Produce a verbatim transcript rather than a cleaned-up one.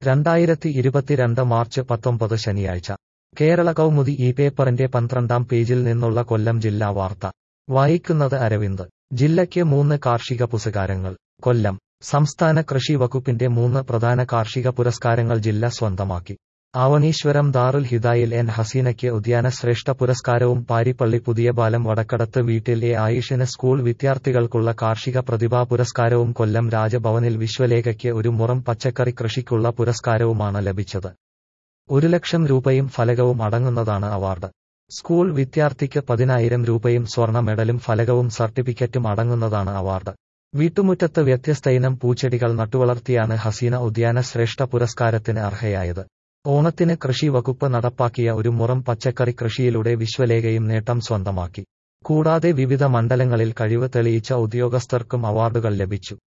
രണ്ടായിരത്തി ഇരുപത്തിരണ്ട് മാർച്ച് പത്തൊമ്പത് ശനിയാഴ്ച കേരള കൗമുദി ഈ പേപ്പറിന്റെ പന്ത്രണ്ടാം പേജിൽ നിന്നുള്ള കൊല്ലം ജില്ലാ വാർത്ത വായിക്കുന്നത് അരവിന്ദ്. ജില്ലയ്ക്ക് മൂന്ന് കാർഷിക പുരസ്കാരങ്ങൾ. കൊല്ലം. സംസ്ഥാന കൃഷി വകുപ്പിന്റെ മൂന്ന് പ്രധാന കാർഷിക പുരസ്കാരങ്ങൾ ജില്ല സ്വന്തമാക്കി. ആവണീശ്വരം ദാറുൽ ഹിദായിൽ എൻ ഹസീനയ്ക്ക് ഉദ്യാന ശ്രേഷ്ഠ പുരസ്കാരവും പാരിപ്പള്ളി പുതിയപാലം വടക്കടത്ത് വീട്ടിൽ എ ആയിഷിന് സ്കൂൾ വിദ്യാർത്ഥികൾക്കുള്ള കാർഷിക പ്രതിഭാ പുരസ്കാരവും കൊല്ലം രാജഭവനിൽ വിശ്വലേഖയ്ക്ക് ഒരു മുറം പച്ചക്കറി കൃഷിക്കുള്ള പുരസ്കാരവുമാണ് ലഭിച്ചത്. ഒരു ലക്ഷം രൂപയും ഫലകവും അടങ്ങുന്നതാണ് അവാർഡ്. സ്കൂൾ വിദ്യാർത്ഥിക്ക് പതിനായിരം രൂപയും സ്വർണ്ണ മെഡലും ഫലകവും സർട്ടിഫിക്കറ്റും അടങ്ങുന്നതാണ് അവാർഡ്. വീട്ടുമുറ്റത്ത് വ്യത്യസ്തയിനം പൂച്ചെടികൾ നട്ടുവളർത്തിയാണ് ഹസീന ഉദ്യാന ശ്രേഷ്ഠ പുരസ്കാരത്തിന് അർഹയായത്. ഓണത്തിന് കൃഷി വകുപ്പ് നടപ്പാക്കിയ ഒരു മുറം പച്ചക്കറി കൃഷിയിലൂടെ വിശ്വലേഖയും നേട്ടം സ്വന്തമാക്കി. കൂടാതെ വിവിധ മണ്ഡലങ്ങളിൽ കഴിവ് തെളിയിച്ച ഉദ്യോഗസ്ഥർക്കും അവാർഡുകൾ ലഭിച്ചു.